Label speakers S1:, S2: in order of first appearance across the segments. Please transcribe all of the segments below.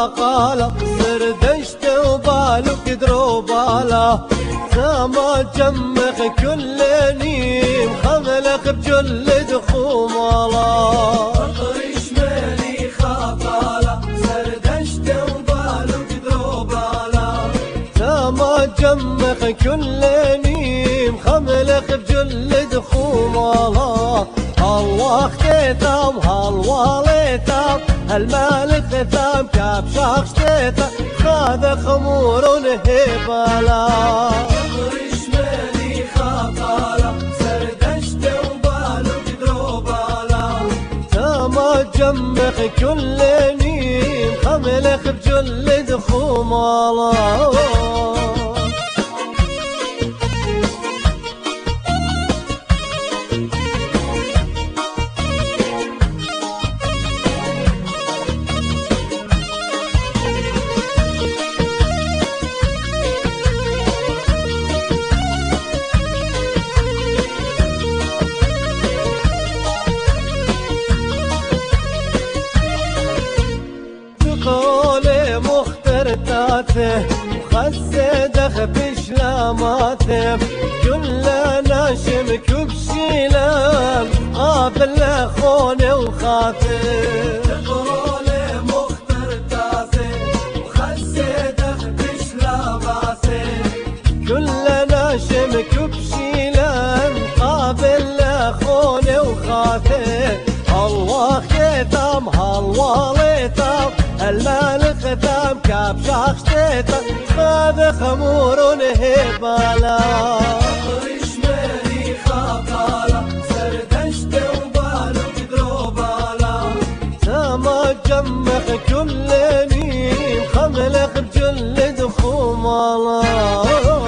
S1: خاقاله سردشت وبالك دروباله سما جمخ كل نيم خملك بجلد خماله
S2: فقرش مالي خاقاله سردشت وبالك دروباله
S1: سما جمخ كل نيم خملك بجلد خماله الله ختام هالواليتام هالمالك ختام كاب شاخشتيتا خاذ خمور هبالا
S2: فقرش مالي خاقاله سردشت وبالك دروباله
S1: سما جمخ كل نيم خملك بجلد خماله قولي مخترتاته وخسده خفش لاماته كلنا شمك بشيلان قابل خوني وخاته
S2: قولي مخترتاته وخسده خفش لاماته
S1: كلنا شمك بشيلان قابل خوني وخاته الله ختام هالواليتام المال ختام كاب شاخشتيتا خاذ خمور هبالا
S2: فقرش مالي خاقاله سردشت وبالك دروباله
S1: سما جمخ كل نيم خملك بجلد خماله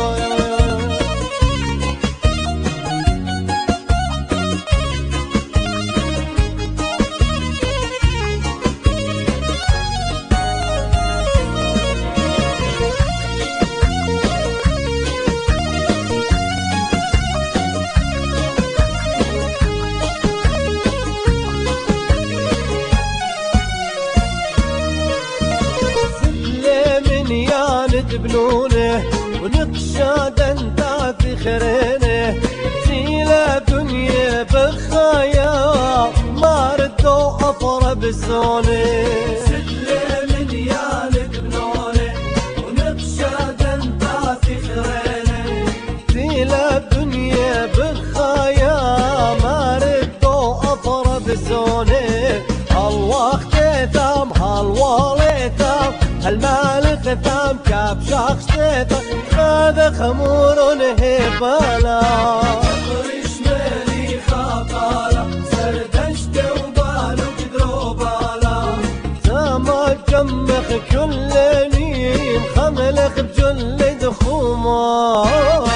S1: بنونه ونقشاد انت في خرينه سيلا دنيا بخايا ما ردوا افر بسونه
S2: سلم يالك بنونه ونقشاد انت في خرينه
S1: سيلا دنيا بخايا ما ردوا افر بسونه الله ختام هالواليتام المال ختام كاب شاخشتيتا خاذ خمور هبالا
S2: فقرش مالي خاقاله سردشت وبالك دروباله
S1: سما جمخ كل نيم خملك بجلد خماله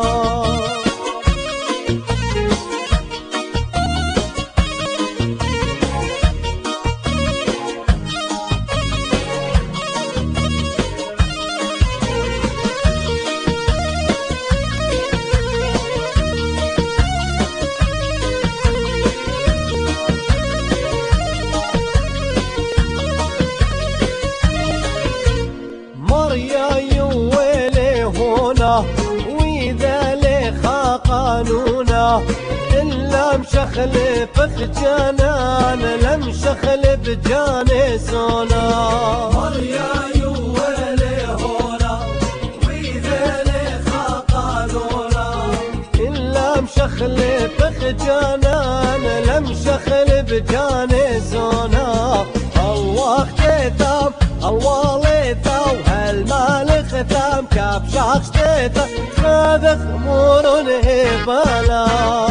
S1: وإذا لخا قانونا إلا مشخل بخجانان لم شخل بجانسونا
S2: مريا يوالي هونا وإذا لخا قانونا
S1: إلا مشخل بخجانان لم شخل بجانسونا الله ختام الواليتا وهالمال ختام كاب شاخشتيتا خاذ خمور هبالا